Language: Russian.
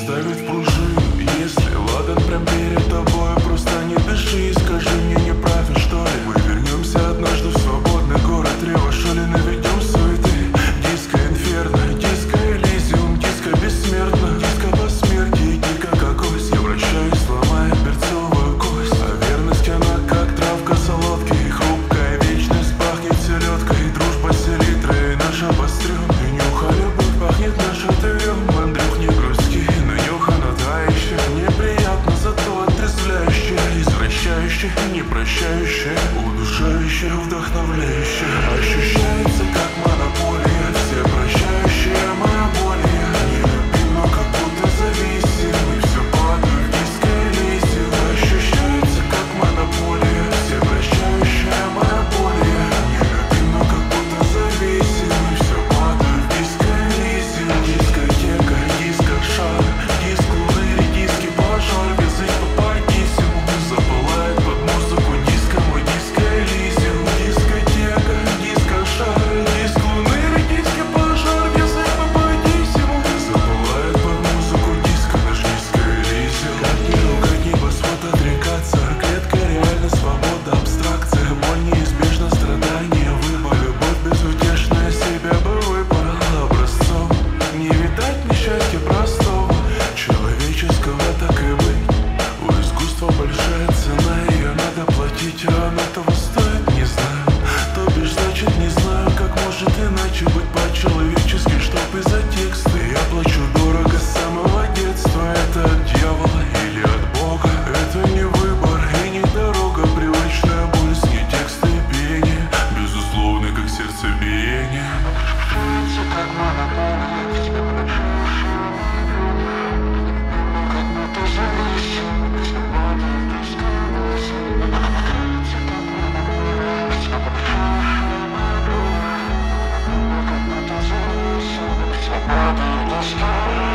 ставит пружину. Если ладан прям перед тобой, просто не дыши и скажи мне, не правильно что ли. Мы вернемся однажды в свободный город Рева, что ли наведем суеты. Диско инферно, диско элизиум, диско бессмертно, диско посмертие, дико как ось. Я вращаюсь, сломая перцовую кость, а верность она как травка солодки. Хрупкая вечность пахнет селедкой, дружба селитрой наш обострен. И нюха любовь пахнет наш отырем. Андрюх, не грусти, но нюха натающая, неприятно, зато отрезвляющая, извращающая, непрощающая, удушающая, вдохновляющая. Ощущается как монополия, все прощающая моя боль. Я не любим, но как будто зависим, и все падаю в диско элизиум. Ощущается как монополия, все прощающая моя боль. Я не любим, но как будто зависим, и все падаю в диско элизиум. Дискотека, диско шар, диск луны, диски пожар, язык попадисиму запылает под музыку диско мой диско элизиум. Дискотека, диско шар, диск луны, диски пожар, язык попадисиму запылает под музыку диско наш диско элизиум. Как ни ругать, небо свод отрекаться, клетка реально свобода, абстракция, боль неизбежна, страдание, выбор, любовь безутешная, себя бы выбрал образцом. Не видать несчастья простого, человеческого так и быть. У искусства большая цена, ее надо платить, а она того стоит, не знаю. То бишь значит не знаю, как может иначе быть по-человечески, чтоб из-за текста. Я плачу дорого с самого детства, это от дьявола или от Бога. Это не выбор и не дорога, привычная боль, с ней тексты и пение, безусловно, как сердцебиение. Ощущается как монополия, все прощающая, как будто зависим, все падает в диско элизиум. Ощущается как монополия, все прощающая моя боль, как будто зависим, все падает в диско элизиум.